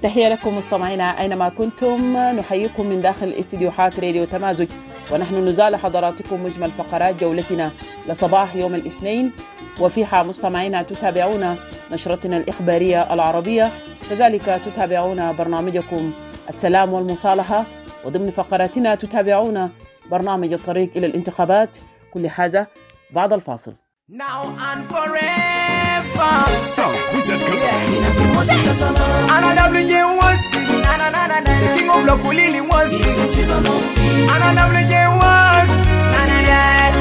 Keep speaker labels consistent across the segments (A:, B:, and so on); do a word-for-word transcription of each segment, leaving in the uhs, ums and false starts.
A: تحية لكم مستمعينا أينما كنتم، نحييكم من داخل استديوهات راديو تمازج، ونحن نزال حضراتكم مجمل فقرات جولتنا لصباح يوم الاثنين، وفيها مستمعينا تتابعون نشرتنا الإخبارية العربية، كذلك تتابعون برنامجكم السلام والمصالحة، وضمن فقراتنا تتابعون برنامج الطريق إلى الانتخابات. كل هذا بعد الفاصل.
B: Now and forever.
C: South Wizard Government.
B: Ana W J was na na na na na. King of Lokulili was. Ana W J was na na na.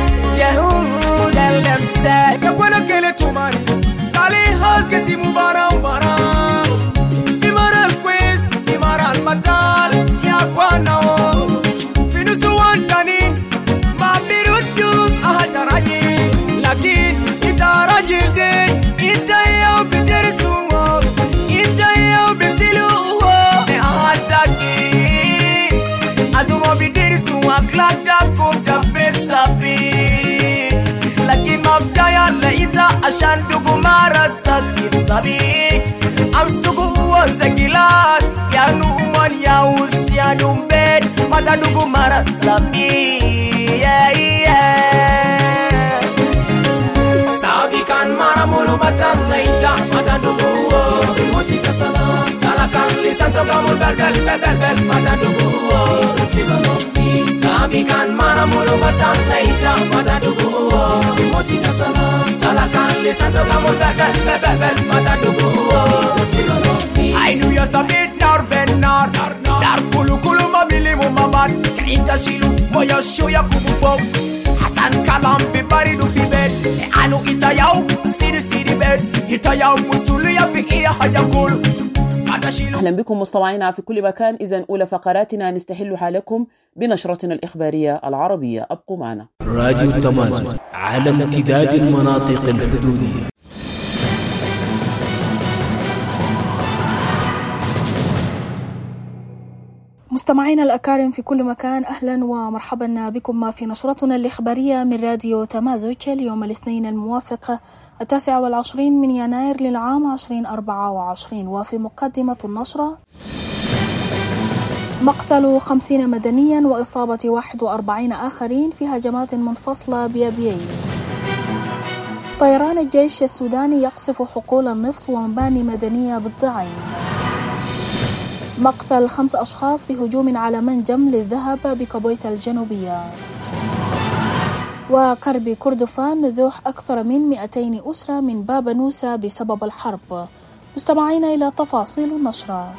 B: Jehud el Demse. Yakwena kele tumani. Kali has kesi mubara ubara. Imara quiz, imara matal. Yakwana o. Finusu wantani. Mabirutu ahataraji. Lakin itarajil din. Itayaw bidirsuwa. Itayaw bidiluwa. Ne ahataki. Azumo bidirsuwa. Klata kumta besabi. Lakin mabdaya laita ashan dugu mara sakit sabi. Amsugu uwa zekilat. Yanu uman ya usi ya dumbed. Mata dugu mara sabi. Yeah, yeah. Sabi kan mara mulu batal laita. Mata dugu uwa. Musika salam. Salakan lisan toka mul bel bel bel bel bel. Mata dugu uwa. It's a season of peace. Sabi kan mara mulu batal laita. Mata dugu uwa. Musika salam. Salakan lisan toka mul bel bel bel bel bel. Mata dugu uwa. It's a season of peace. I knew you sabit nar ben nar. Dar kulu kulu mabili mu mabat. Kainta shilu moya shoya kubufo. Hasan kalam bibari du fi bed. E anu itayaw sidi sidi bed. Itayaw musulu ya fi iya haja kulu.
A: أهلا بكم مستمعينا في كل مكان. إذن أولى فقراتنا نستحلها لكم بنشرتنا الإخبارية العربية. أبقوا معنا.
D: راديو تمازج على امتداد المناطق الحدودية.
E: مستمعينا الأكارم في كل مكان، أهلا ومرحبا بكم في نشرتنا الإخبارية من راديو تمازج اليوم الاثنين الموافق التاسع والعشرين من يناير للعام عشرين أربعة وعشرين. وفي مقدمة النشرة: مقتل خمسين مدنيا وإصابة واحد وأربعين آخرين في هجمات منفصلة بأبيي. طيران الجيش السوداني يقصف حقول النفط ومباني مدنية بالضعين. مقتل خمس أشخاص في هجوم على منجم للذهب بكابويتا الجنوبية. وقرب كردفان نزوح أكثر من مئتين أسرة من باب نوسة بسبب الحرب. مستمعين إلى تفاصيل النشرة.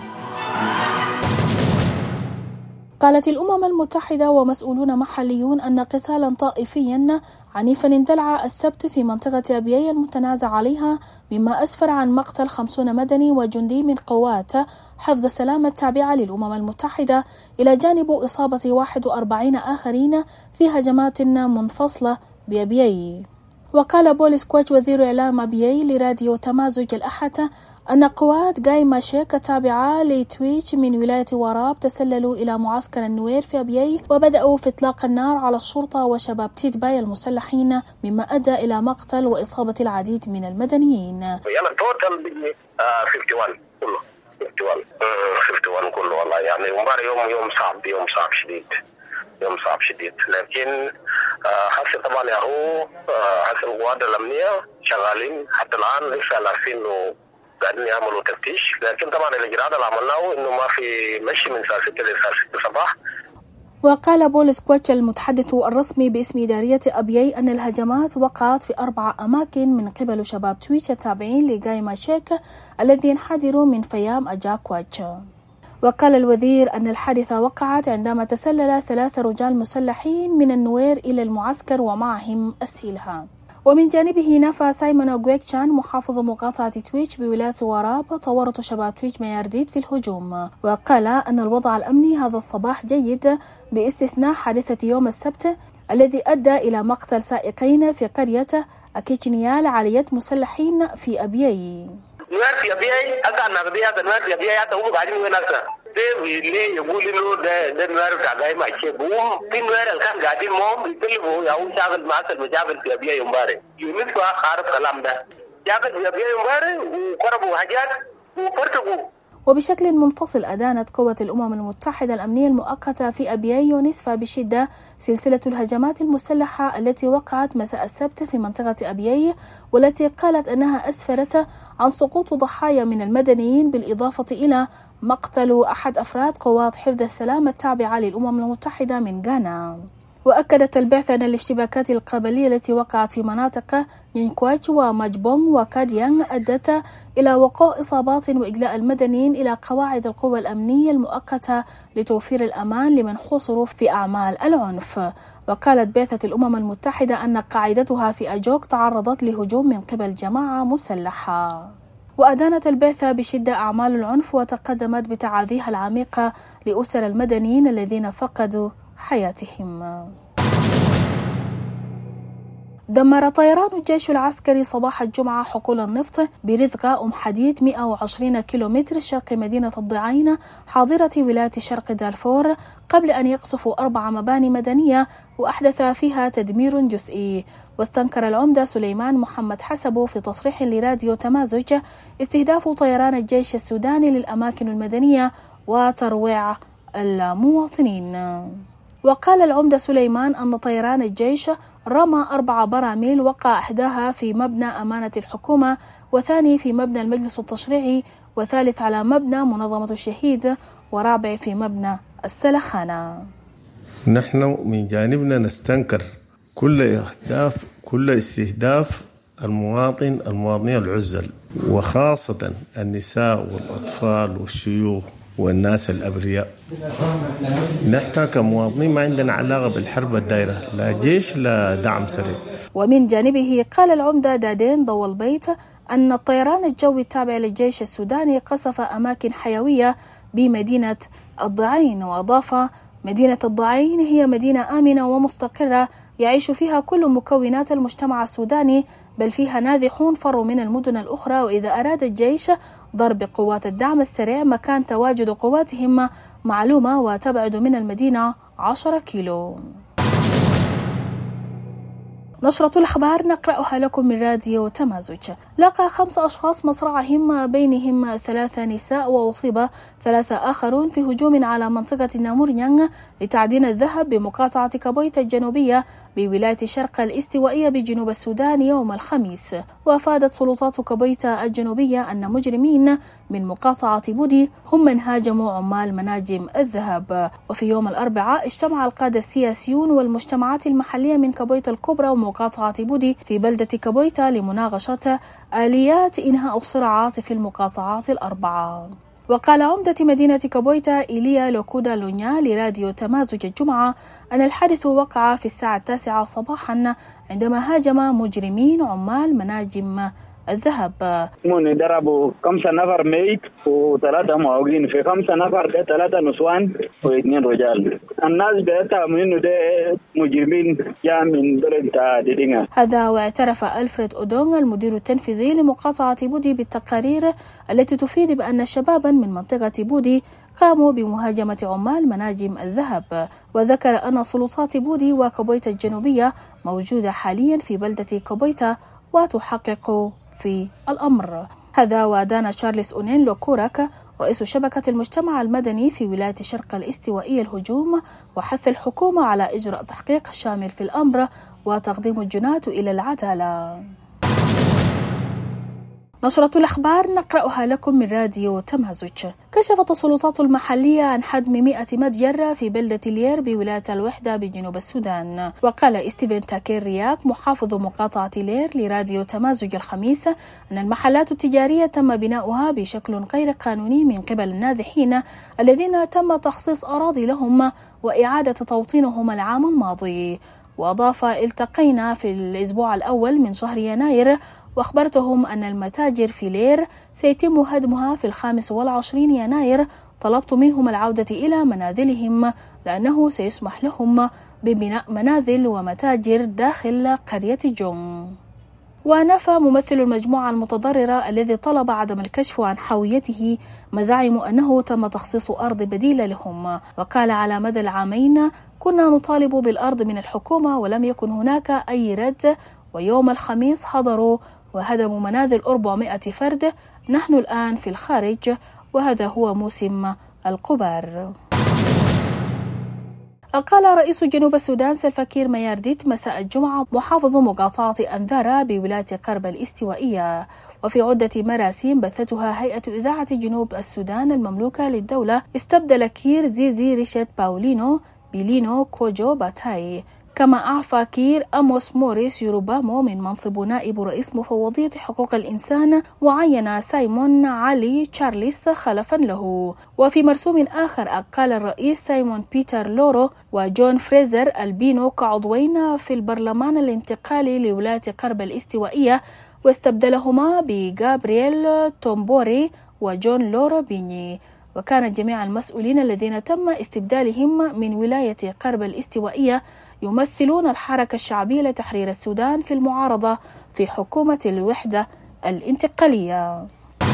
E: قالت الأمم المتحدة ومسؤولون محليون أن قتالا طائفيا عنيفا اندلع السبت في منطقة أبيي المتنازع عليها، مما أسفر عن مقتل خمسين مدني وجندي من قوات حفظ السلام التابعة للأمم المتحدة، إلى جانب إصابة واحد وأربعين آخرين في هجمات منفصلة بأبيي. وقال بوليس كويتش وزير إعلام أبيي لراديو تمازج الأحد أن قوات جاي ماشيك التابعة لتويتش من ولاية وراب تسللوا إلى معسكر النوير في أبيي وبدأوا في إطلاق النار على الشرطة وشباب تيدباي المسلحين، مما أدى إلى مقتل وإصابة العديد من المدنيين.
F: يعني توتال خمسة وواحد كله خمسة وواحد خمسة وواحد كله والله، يعني يوم يوم صعب يوم صعب شديد يوم صعب شديد، لكن حسب طبعا يا هو حسب القوات الأمنية شغالين حتى الآن، لسه عارفين إنه قاعدين يعملوا تفتيش، لكن طبعا الإجراءات اللي عملناه إنه ما في مشي من الساعة ستة للساعة ستة الصباح.
E: وقال بوليس كويتش المتحدث الرسمي باسم إدارية أبيي أن الهجمات وقعت في أربع أماكن من قبل شباب تويتش التابعين لجاي ماشيك الذي انحدروا من فيام أجا كويتش. وقال الوزير أن الحادثة وقعت عندما تسلل ثلاثة رجال مسلحين من النوير إلى المعسكر ومعهم أسلحة. ومن جانبه نفى سايمون أوغويكشان محافظ مقاطعة تويتش بولاية وراب تورط شباب تويتش ميارديت في الهجوم، وقال أن الوضع الأمني هذا الصباح جيد باستثناء حادثة يوم السبت الذي أدى إلى مقتل سائقين في قرية أكيتشنيال عالية مسلحين في أبيي.
F: نوير في أبيي أكا نغبيا نوير في أبيي حتى هم قاعدين وين أكثر ده ليه يقول إنه ده ده نوير بتاع جاي ما يشيب هم في نوير الكام قاعدين مهم يتكلموا ياو شاغل معسل مجابل في أبيي يومباري يونس بقى خارف كلام ده شاغل في أبيي يومباري وقربوا حاجات وفرتقوا.
E: وبشكل منفصل أدانت قوة الأمم المتحدة الأمنية المؤقتة في أبيي يونسفا بشدة سلسلة الهجمات المسلحة التي وقعت مساء السبت في منطقة أبيي، والتي قالت أنها أسفرت عن سقوط ضحايا من المدنيين بالإضافة إلى مقتل أحد أفراد قوات حفظ السلام التابعة للأمم المتحدة من غانا. وأكدت البعثة أن الاشتباكات القبلية التي وقعت في مناطق نينكواج وماجبونغ وكاديانغ أدت إلى وقوع إصابات وإجلاء المدنيين إلى قواعد القوى الأمنية المؤقتة لتوفير الأمان لمن حصروا في أعمال العنف. وقالت بعثة الأمم المتحدة أن قاعدتها في أجوك تعرضت لهجوم من قبل جماعة مسلحة. وأدانت البعثة بشدة أعمال العنف وتقدمت بتعازيها العميقة لأسر المدنيين الذين فقدوا حياتهم. دمر طيران الجيش العسكري صباح الجمعة حقول النفط برذغة أم حديد مئة وعشرين كيلومتر شرق مدينة الضعين حاضرة ولاية شرق دارفور قبل أن يقصفوا أربع مباني مدنية وأحدث فيها تدمير جزئي. واستنكر العمدة سليمان محمد حسبو في تصريح لراديو تمازج استهداف طيران الجيش السوداني للأماكن المدنية وترويع المواطنين. وقال العمدة سليمان أن طيران الجيش رمى أربع براميل وقع إحداها في مبنى أمانة الحكومة، وثاني في مبنى المجلس التشريعي، وثالث على مبنى منظمة الشهيد، ورابع في مبنى السلخانة.
G: نحن من جانبنا نستنكر كل أهداف كل استهداف المواطن المواطنين العزل، وخاصة النساء والأطفال والشيوخ والناس الأبرياء. نحن كمواطنين ما عندنا علاقة بالحرب الدائرة، لا جيش لا دعم سريع.
E: ومن جانبه قال العمدة دادين ضو البيت أن الطيران الجوي التابع للجيش السوداني قصف أماكن حيوية بمدينة الضعين، وأضاف: مدينة الضعين هي مدينة آمنة ومستقرة يعيش فيها كل مكونات المجتمع السوداني، بل فيها نازحون فروا من المدن الأخرى، وإذا أراد الجيش ضرب قوات الدعم السريع مكان تواجد قواتهم معلومة وتبعد من المدينة عشرة كيلو. نشرة الأخبار نقرأها لكم من راديو تمازج. لقى خمس أشخاص مصرعهم بينهم ثلاثة نساء وأصيب ثلاثة آخرون في هجوم على منطقة نامورنيانغ لتعدين الذهب بمقاطعة كابويتا الجنوبية بولاية شرق الاستوائية بجنوب السودان يوم الخميس. وأفادت سلطات كابويتا الجنوبية أن مجرمين من مقاطعة بودي هم من هاجموا عمال مناجم الذهب. وفي يوم الأربعاء اجتمع القادة السياسيون والمجتمعات المحلية من كابويتا الكبرى ومقاطعة بودي في بلدة كابويتا لمناقشة آليات إنهاء الصراعات في المقاطعات الأربعة. وقال عمدة مدينة كابويتا إيليا لوكودا لونيا لراديو تمازج الجمعة أن الحادث وقع في الساعة التاسعة صباحا عندما هاجم مجرمين عمال مناجم الذهب.
H: من ضربوا خمسة نفر ميت وثلاثة معوقين، في خمسة نفر ده ثلاثة نسوان واثنين رجال. الناس بيتهم إنه ده مجرمين جاء من بلد ديدينغا.
E: هذا واعترف ألفريد أودونغ المدير التنفيذي لمقاطعة بودي بالتقارير التي تفيد بأن شبابا من منطقة بودي قاموا بمهاجمة عمال مناجم الذهب. وذكر أن سلطات بودي وكابويتا الجنوبية موجودة حاليا في بلدة كابويتا وتحقق في الأمر. هذا ودان تشارلز أونين لوكوراك رئيس شبكة المجتمع المدني في ولاية شرق الاستوائية الهجوم وحث الحكومة على إجراء تحقيق شامل في الأمر وتقديم الجناة إلى العدالة. نشرة الأخبار نقرأها لكم من راديو تمازج. كشفت السلطات المحلية عن حدم مئة متجر في بلدة لير بولاية الوحدة بجنوب السودان. وقال ستيفن تاكير رياك محافظ مقاطعة لير لراديو تمازج الخميس أن المحلات التجارية تم بناؤها بشكل غير قانوني من قبل النازحين الذين تم تخصيص أراضي لهم وإعادة توطينهم العام الماضي. وأضاف: التقينا في الأسبوع الأول من شهر يناير وأخبرتهم أن المتاجر في لير سيتم هدمها في الخامس والعشرين يناير. طلبت منهم العودة إلى منازلهم لأنه سيسمح لهم ببناء منازل ومتاجر داخل قرية جون. ونفى ممثل المجموعة المتضررة الذي طلب عدم الكشف عن حاويته مزاعم أنه تم تخصيص أرض بديلة لهم. وقال: على مدى العامين كنا نطالب بالأرض من الحكومة ولم يكن هناك أي رد، ويوم الخميس حضروا وهدموا منازل أربعمائة فرد. نحن الآن في الخارج وهذا هو موسم القبار. قال رئيس جنوب السودان سلفا كير ميارديت مساء الجمعة محافظ مقاطعة أنذارا بولاية قرب الاستوائية. وفي عدة مراسيم بثتها هيئة إذاعة جنوب السودان المملوكة للدولة استبدل كير زيزي ريشيت باولينو بيلينو كوجو باتاي. كما أعفى كير أموس موريس يوروبامو من منصب نائب رئيس مفوضية حقوق الإنسان وعين سايمون علي تشارليس خلفا له. وفي مرسوم آخر قال الرئيس سايمون بيتر لورو وجون فريزر البينو كعضوين في البرلمان الانتقالي لولاية قرب الاستوائية واستبدلهما بغابرييل تومبوري وجون لورو بيني. وكان جميع المسؤولين الذين تم استبدالهم من ولاية قرب الاستوائية يمثلون الحركة الشعبية لتحرير السودان في المعارضة في حكومة الوحدة الانتقالية.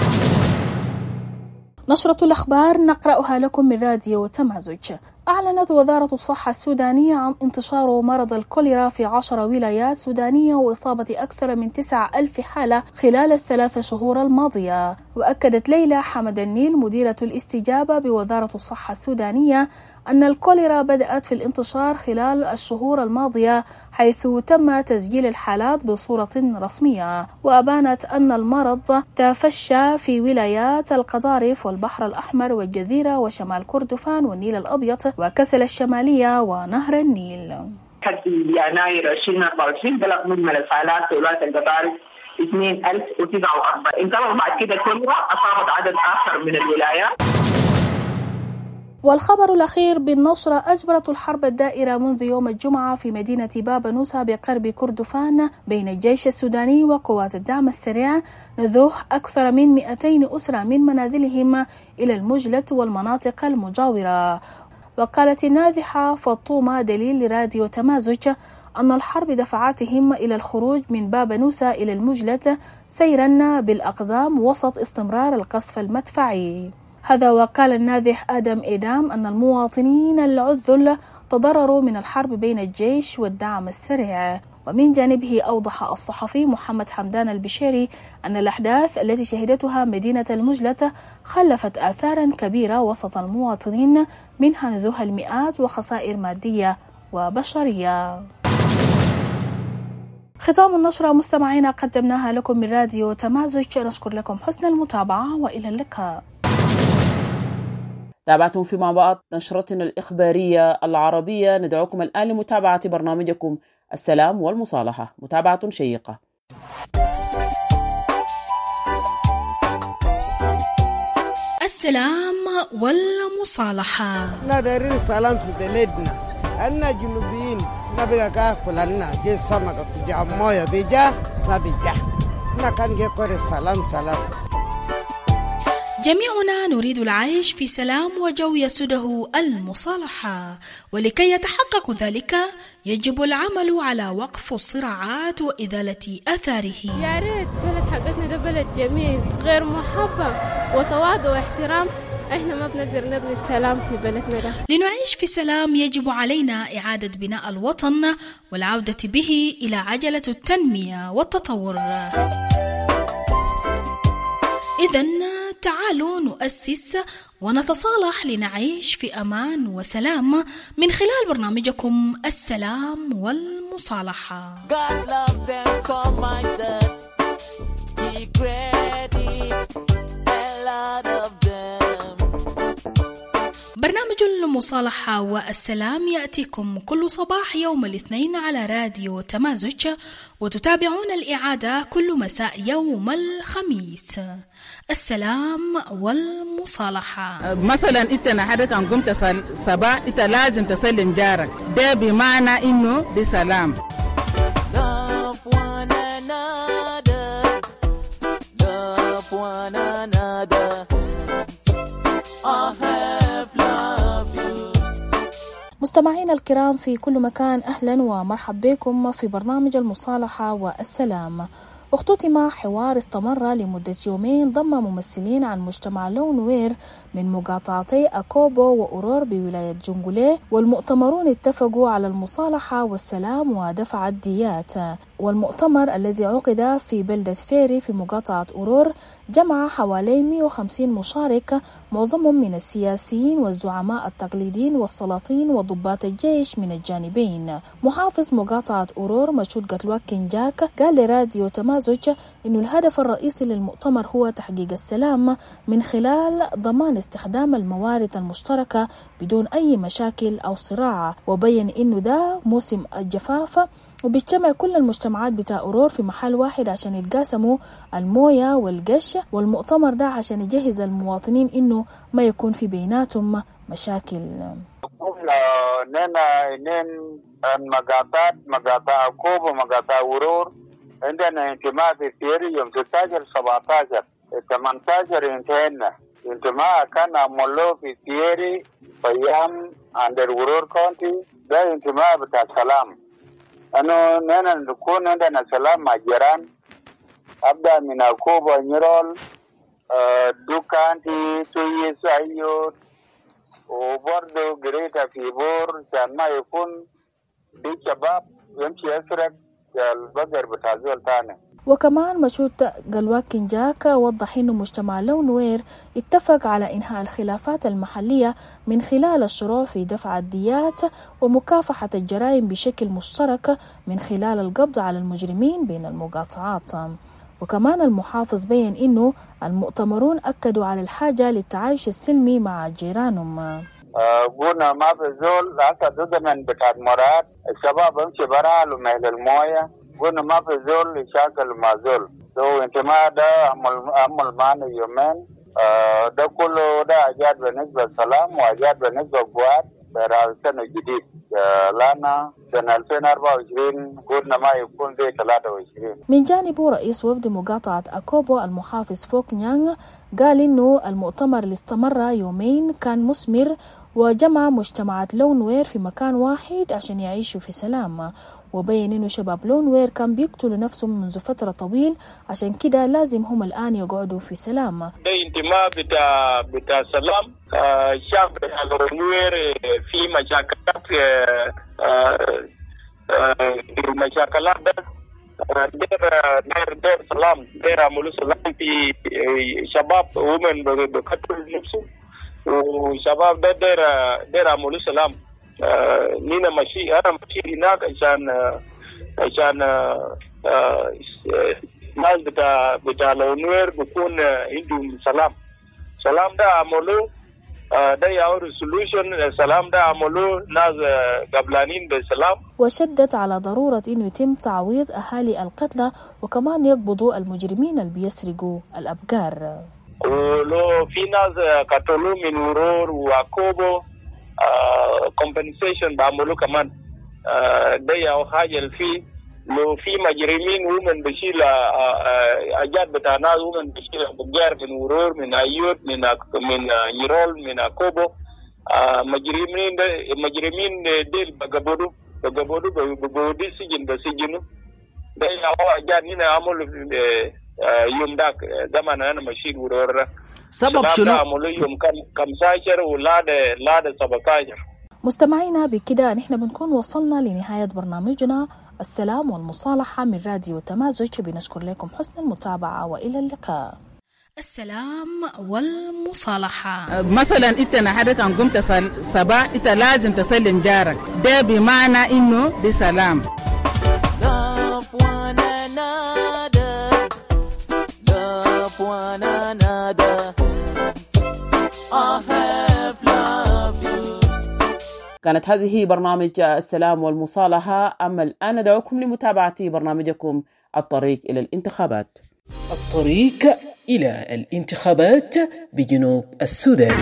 E: نشرة الأخبار نقرأها لكم من راديو تمازج. أعلنت وزارة الصحة السودانية عن انتشار مرض الكوليرا في عشر ولايات سودانية وإصابة أكثر من تسعة ألف حالة خلال الثلاث شهور الماضية. وأكدت ليلى حمد النيل مديرة الاستجابة بوزارة الصحة السودانية أن الكوليرا بدأت في الانتشار خلال الشهور الماضية حيث تم تسجيل الحالات بصورة رسمية. وأبانت أن المرض تفشى في ولايات القضارف والبحر الأحمر والجزيرة وشمال كردفان والنيل الأبيض وكسل الشمالية ونهر النيل.
I: حد يناير ألفين وأربعة وعشرين بلغ مجمل الحالات في ولاية القضارف اثنين ألف وتسعة وأربعين. انتظر بعد كده الكوليرا أصابت عدد آخر من الولايات.
E: والخبر الأخير بالنشرة: أجبرت الحرب الدائرة منذ يوم الجمعة في مدينة بابا نوسا بقرب كردفان بين الجيش السوداني وقوات الدعم السريع نزوح أكثر من مئتين أسرة من منازلهم إلى المجلة والمناطق المجاورة. وقالت النازحة فطومة دليل لراديو تمازج أن الحرب دفعتهم إلى الخروج من بابا نوسا إلى المجلة سيرا بالأقدام وسط استمرار القصف المدفعي. هذا وقال النازح آدم إيدام أن المواطنين العذل تضرروا من الحرب بين الجيش والدعم السريع. ومن جانبه أوضح الصحفي محمد حمدان البشيري أن الأحداث التي شهدتها مدينة المجلة خلفت آثارا كبيرة وسط المواطنين منها نزوح المئات وخسائر مادية وبشرية. ختام النشرة مستمعينا قدمناها لكم من راديو تمازج. نشكر لكم حسن المتابعة وإلى اللقاء.
A: تابعتم فيما بعد نشرتنا الإخبارية العربية. ندعوكم الآن لمتابعة برنامجكم السلام والمصالحة، متابعة شيقة.
E: السلام والمصالحة.
J: ندير السلام في بلدنا، أنا جنوبيين نبغى كاكل لنا جي سمكة في جاموية بيجا نبيجا نكان جي كوري السلام سلام.
E: جميعنا نريد العيش في سلام وجو يسوده المصالحة، ولكي يتحقق ذلك يجب العمل على وقف الصراعات وإزالة آثاره.
K: يا ريت بلد حقتنا ده بلد جميل غير محبب وتواضع واحترام، احنا ما بنقدر نبني السلام في بلدنا ده.
E: لنعيش في سلام يجب علينا إعادة بناء الوطن والعودة به إلى عجلة التنمية والتطور. إذن تعالوا نؤسس ونتصالح لنعيش في أمان وسلام من خلال برنامجكم السلام والمصالحة. برنامج المصالحة والسلام يأتيكم كل صباح يوم الاثنين على راديو تمازج، وتتابعون الإعادة كل مساء يوم الخميس. السلام والمصالحة.
L: مثلا انت نهارك كان قمت صباح انت لازم تسلم جارك، ده بمعنى انه دي سلام.
E: مستمعينا الكرام في كل مكان، أهلا ومرحب بكم في برنامج المصالحة والسلام. اختتم حوار استمر لمدة يومين ضم ممثلين عن مجتمع لون وير من مقاطعتي أكوبو وأورور بولاية جنغوليه، والمؤتمرون اتفقوا على المصالحة والسلام ودفع الديات. والمؤتمر الذي عقد في بلدة فيري في مقاطعة أورور جمع حوالي مئة وخمسين مشارك، معظمهم من السياسيين والزعماء التقليديين والسلاطين وضباط الجيش من الجانبين. محافظ مقاطعة أورور مشهود قتلواك كينجاك قال لراديو تمازج إنه الهدف الرئيسي للمؤتمر هو تحقيق السلام من خلال ضمان استخدام الموارد المشتركة بدون أي مشاكل أو صراع، وبين إنه ده موسم الجفاف وبيجتمع كل المجتمعات بتاع أورور في محل واحد عشان يتقاسموا الموية والقش، والمؤتمر ده عشان يجهز المواطنين إنه ما يكون في بيناتهم مشاكل.
M: ننا نن مقاطعات مقاطع كوب ومقاطع أورور عندنا انتماء في فيري يوم ستة عشر سبعة عشر ثمانية عشر انتهينا. انتماء كان عملوه في فيري أيام عند أورور كونتي، ده انتماء بتاع سلام. أنه نحن نكون عندنا سلام مع جيران، أبدأ من أكوبا نيرول دوكانتي تويس أيوت وبرضو قريتا في بور عشان ما يكون في شباب يمشي يسرق البقر بتاع زول تاني.
E: وكمان مشهود قلواك كينجاك وضح إنه مجتمع لون وير اتفق على إنهاء الخلافات المحلية من خلال الشروع في دفع الديات ومكافحة الجرائم بشكل مشترك من خلال القبض على المجرمين بين المقاطعات. وكمان المحافظ بين إنه المؤتمرون أكدوا على الحاجة للتعايش السلمي مع جيرانهم.
M: قلنا ما في زول هسه ضمن بتاع مراد الشباب امشي برا لمهل المويه، قلنا ما في زول يشاكل مع زول. لو انتماء ده عمل عمل معنا يومين، ده كله ده أجاد بالنسبة للسلام وأجاد بالنسبة للقوات برا السنة الجديد لنا سنة ألفين وأربعة وعشرين قلنا ما يكون زي ثلاثة وعشرين.
E: من جانبه رئيس وفد مقاطعة أكوبو المحافظ فوك نيانغ قال إنه المؤتمر اللي استمر يومين كان مثمر وجمع مجتمعات لون وير في مكان واحد عشان يعيشوا في سلام، وبين إنه شباب لون وير كان بيقتلوا نفسهم منذ فترة طويل عشان كده لازم هم الآن يقعدوا في سلام.
M: ده انتماء بتاع بتاع سلام. آه شعب لون وير في مشاكلات آه آه مشاكلات ده دير دير دير سلام دير عملوا سلام في شباب ومن بقتل نفسهم، وشباب ده دير دير عملوا سلام. آه نينا ماشي أنا ماشي هناك عشان آه عشان آه آه ناس بتاع بتاع لونوير بيكون عندهم سلام. سلام ده عملوا آه ده يعور سولوشن. سلام ده عملوا ناس قبلانين بالسلام.
E: وشدت على ضرورة إنه يتم تعويض أهالي القتلى وكمان يقبضوا المجرمين اللي بيسرقوا الأبقار.
M: ولو في ناس قتلوا من أورور وأكوبو compensation بعملوا كمان. ده يا حاجة اللي فيه لو في مجرمين ومن بشيل أجاد بتاعنا ومن بشيل بقار من أورور من أيوت من من يرول من أكوبو مجرمين مجرمين ديل بقبضوا بقبضوا بقبضوا سجن بسجنوا. ده يا أجاد هنا عملوا يوم داك زمان أنا ماشي أورور.
D: سبب شنو؟
M: يوم كم كم ساعة ولا ده لا ده سبعة.
E: مستمعينا بكده نحن بنكون وصلنا لنهاية برنامجنا السلام والمصالحة من راديو تمازج. بنشكر لكم حسن المتابعة وإلى اللقاء. السلام والمصالحة.
L: مثلا انت نحرك ان قمت صباح انت لازم تسلم جارك، ده بمعنى انه دي سلام.
A: كانت هذه برنامج السلام والمصالحة. أما الآن ندعوكم لمتابعة برنامجكم الطريق إلى الانتخابات.
D: الطريق إلى الانتخابات بجنوب السودان.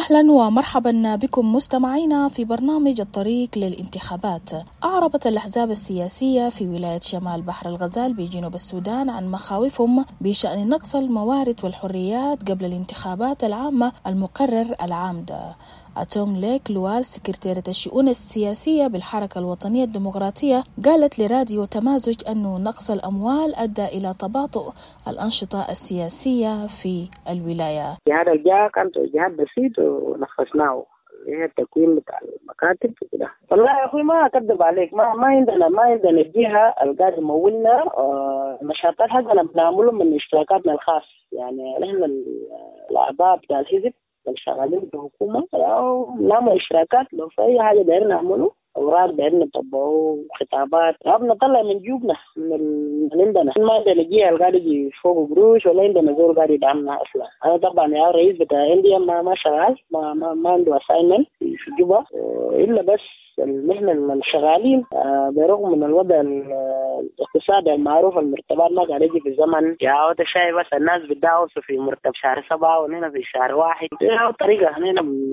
E: أهلا ومرحبا بكم مستمعينا في برنامج الطريق للانتخابات. أعربت الأحزاب السياسية في ولاية شمال بحر الغزال بجنوب السودان عن مخاوفهم بشأن نقص الموارد والحريات قبل الانتخابات العامة المقرر العام ده. أتونغ ليك لوال سكرتيرة الشؤون السياسية بالحركة الوطنية الديمقراطية قالت لراديو تمازج أنه نقص الأموال أدى إلى تباطؤ الأنشطة السياسية في الولاية.
N: هذا الجهة كانت جهات بسيط ونفذناه، هي التكوين بتاع المكاتب وكده. والله يا أخوي ما أكذب عليك، ما ما عندنا ما عندنا الجهة القاعدة تمولنا. النشاطات حقنا بنعمله من اشتراكاتنا الخاص، يعني نحن الأعضاء بتاع الحزب شغالين بالحكومة أو نعمل إشراكات لو في أي حاجة دايرين نعمله، أوراق دايرين نطبقه، خطابات نطلع من جيوبنا من عندنا. ما عندنا جهة القاعد يجي فوق قروش ولا عندنا زول قاعد يدعمنا أصلا. أنا طبعا يا رئيس بتاع إنديا ما ما شغال، ما ما, ما عنده أساينمنت في جوبا إلا بس نحن الشغالين برغم من الوضع الاقتصادي المعروف المرتبات ما قاعد يجي في الزمن. يا أنت شايف بس الناس بتداوسوا في مرتب شهر سبعة ونحن في شهر واحد. هي طريقة نحن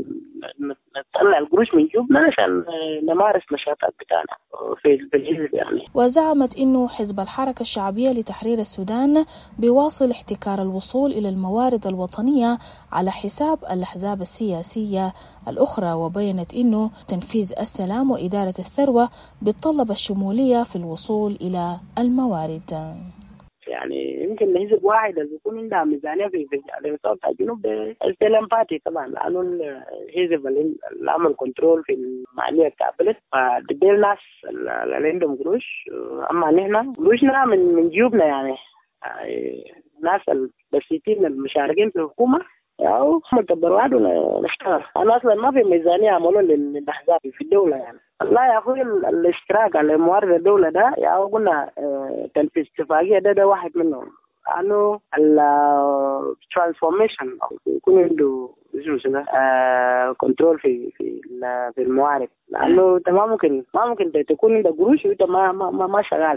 N: نطلع القروش من جوبنا عشان نمارس نشاطات بتاعنا في الحزب يعني.
E: وزعمت إنه حزب الحركة الشعبية لتحرير السودان بيواصل احتكار الوصول إلى الموارد الوطنية على حساب الأحزاب السياسية الأخرى، وبينت إنه تنفيذ السلام وإدارة الثروة بتطلب الشمولية في الوصول إلى الموارد.
N: يعني يمكن حزب واحد اللي بيكون عندها ميزانية في المستوى بتاع الجنوب السلام بارتي طبعا، لأنه الحزب اللي عمل كنترول في المالية بتاع البلد، فدي الناس اللي عندهم قروش. أما نحن قروشنا من من جيوبنا، يعني الناس البسيطين المشاركين في الحكومة أو هم تبرعات ونشتغل. أنا أصلا ما في ميزانية عملوا للأحزاب في الدولة يعني. والله يا أخوي الاشتراك على موارد الدولة ده يا قلنا تنفيذ اتفاقية ده ده واحد منهم، أنه الترانسفورميشن يكون عنده كنترول في في في الموارد، لأنه أنت ما ممكن ما ممكن تكون عندك قروش وأنت ما ما ما شغال.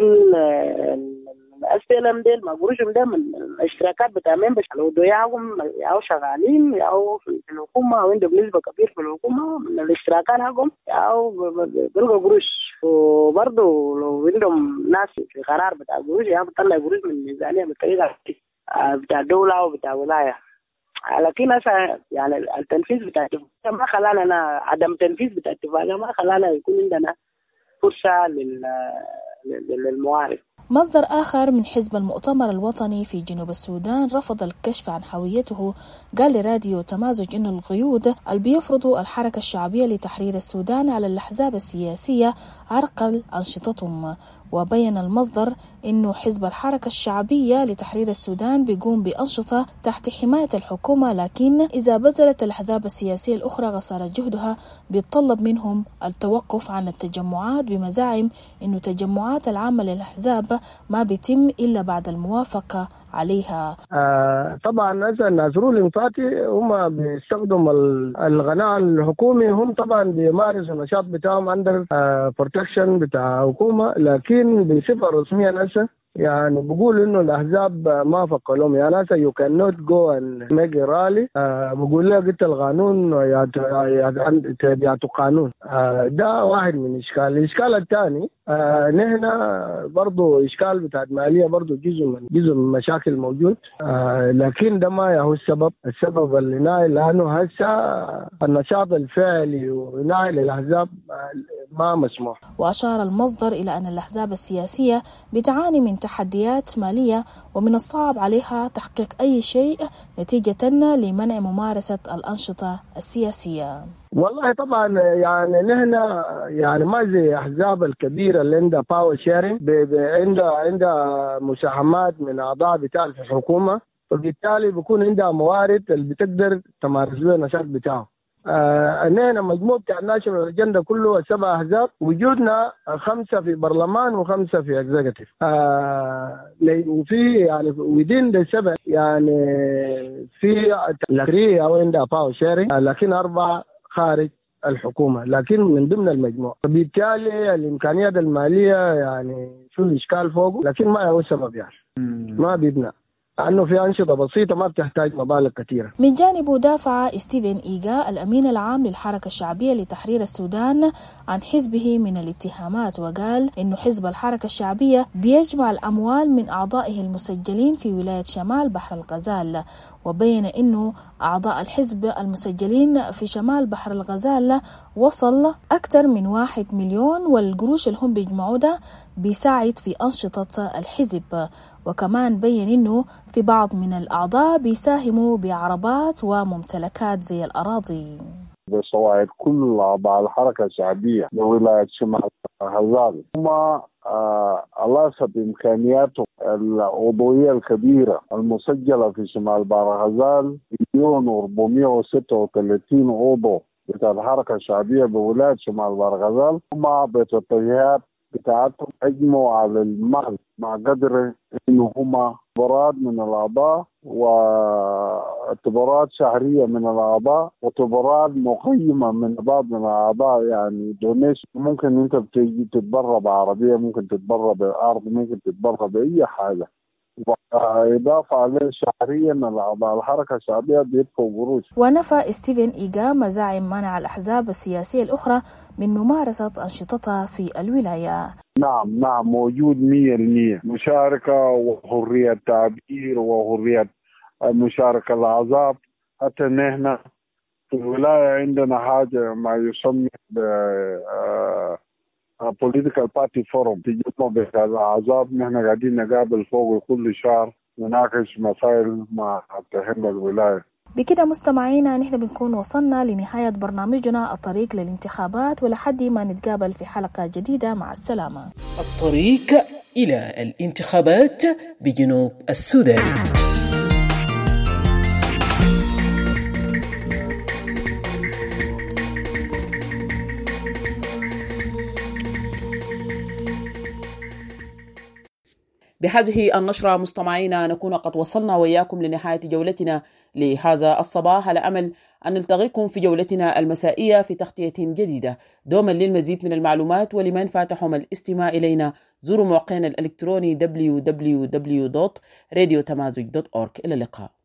N: السلام ديل ما قروشهم ده من الاشتراكات بتاعهم، بس لو ضيعهم أو شغالين أو في الحكومة أو عندهم نسبة كبيرة في الحكومة من الاشتراكات حقهم أو بيلقوا قروش. وبرضه لو عندهم ناس في قرار بتاع قروش يعني بتطلع قروش من الميزانية بالطريقة بتاع الدولة أو بتاع ولاية. لكن هسه يعني التنفيذ بتاع الاتفاقية ما خلانا، عدم التنفيذ بتاع الاتفاقية ما خلانا يكون عندنا فرصة للموارد.
E: مصدر آخر من حزب المؤتمر الوطني في جنوب السودان رفض الكشف عن هويته، قال لراديو تمازج إنه القيود اللي بيفرضوا الحركة الشعبية لتحرير السودان على الأحزاب السياسية عرقل أنشطتهم. وبين المصدر إنه حزب الحركة الشعبية لتحرير السودان بيقوم بأنشطة تحت حماية الحكومة، لكن إذا بذلت الأحزاب السياسية الأخرى قصارى جهدها بيتطلب منهم التوقف عن التجمعات، بمزاعم إنه تجمعات العامة للأحزاب ما بيتم إلا بعد الموافقة عليها.
O: آه طبعا هذا الناس رولينج بارتي هم بيستخدموا الغناء الحكومي، هم طبعا بيمارسوا النشاط بتاعهم اندر بروتكشن بتاع حكومة، لكن بصفة رسمية نفسها يعني بقول انه الاحزاب ما فقوا لهم. يعني هسه يو كان نوت جو اند ميك رالي، بقول لها قلت القانون يعطوا قانون. آه ده واحد من الاشكال. الاشكال الثاني آه نحن برضو اشكال بتاعت ماليه برضو جزء من جزء من مشاكل موجود، آه لكن ده ما هو السبب. السبب اللي نايل لانه هسه النشاط الفعلي ونايل الاحزاب ما مسموح.
E: واشار المصدر الى ان الاحزاب السياسيه بتعاني من تحديات ماليه ومن الصعب عليها تحقيق اي شيء نتيجه لمنع ممارسه الانشطه السياسيه.
O: والله طبعا يعني نحن يعني ما زي احزاب الكبيره اللي عندها باور شيرنج، عندها عندها مساهمات من اعضاء بتاع في الحكومه، فبالتالي بيكون عندها موارد اللي بتقدر تمارس بها النشاط بتاعه. آه نحن مجموع بتاع الناشونال اجندا كله سبع احزاب، وجودنا خمسه في برلمان وخمسه في اكزيكتيف، آه وفي يعني ويدين ذا سبع يعني في تقرير او عندها باور شيرنج، لكن اربعه خارج الحكومة لكن من ضمن المجموع، فبالتالي الإمكانيات المالية يعني شو الإشكال فوقه، لكن ما هو السبب يعني ما بيبنى. لأنه في أنشطة بسيطة ما بتحتاج مبالغ كثيرة.
E: من جانبه دافع ستيفن إيغا الأمين العام للحركة الشعبية لتحرير السودان عن حزبه من الاتهامات، وقال إنه حزب الحركة الشعبية بيجمع الأموال من أعضائه المسجلين في ولاية شمال بحر الغزال، وبين إنه أعضاء الحزب المسجلين في شمال بحر الغزال وصل أكثر من واحد مليون، والقروش اللي هم بيجمعوا ده بيساعد في أنشطة الحزب. وكمان بين إنه في بعض من الأعضاء بيساهموا بعربات وممتلكات زي الأراضي.
P: بصواعد كل أعضاء الحركة الشعبية بولاية شمال غزال هم آه الله حسب إمكانياتهم العضوية الكبيرة المسجلة في شمال بحر غزال مليون وأربعمائة وستة وثلاثين عضو بتاع الحركة الشعبية بولاية شمال بحر غزال هم بالاتجاهات بتاعتهم أجمعوا على المال مع قدر إنه هما اعتبارات من الأعضاء واعتبارات شهرية من الأعضاء واعتبارات مقيمة من بعض من الأعضاء، يعني دونيشن. ممكن أنت بتيجي تتبرع بعربية، ممكن تتبرع بأرض، ممكن تتبرع بأي حاجة، وإضافة عليه شهريا الأعضاء الحركة الشعبية بيدفعوا قروش.
E: ونفى ستيفن إيغا مزاعم منع الأحزاب السياسية الأخرى من ممارسة أنشطتها في الولاية.
P: نعم نعم موجود مية المية مشاركة وحرية التعبير وحرية مشاركة الأحزاب. حتى نحن في الولاية عندنا حاجة ما يسمى ب political party forum تجمع بين الأحزاب. نحن قاعدين نقابل فوق كل شهر نناقش مسائل مع تهم الولاية.
E: بكده مستمعينا نحن بنكون وصلنا لنهاية برنامجنا الطريق للانتخابات، ولحد ما نتقابل في حلقة جديدة. مع السلامة.
D: الطريق إلى الانتخابات بجنوب السودان.
A: بهذه النشرة مستمعينا نكون قد وصلنا وإياكم لنهاية جولتنا لهذا الصباح، على أمل أن نلتقيكم في جولتنا المسائية في تغطية جديدة. دوما للمزيد من المعلومات ولمن فاتحهم الاستماع إلينا زوروا موقعنا الإلكتروني دبليو دبليو دبليو دوت راديو تمازج دوت أورج. إلى اللقاء.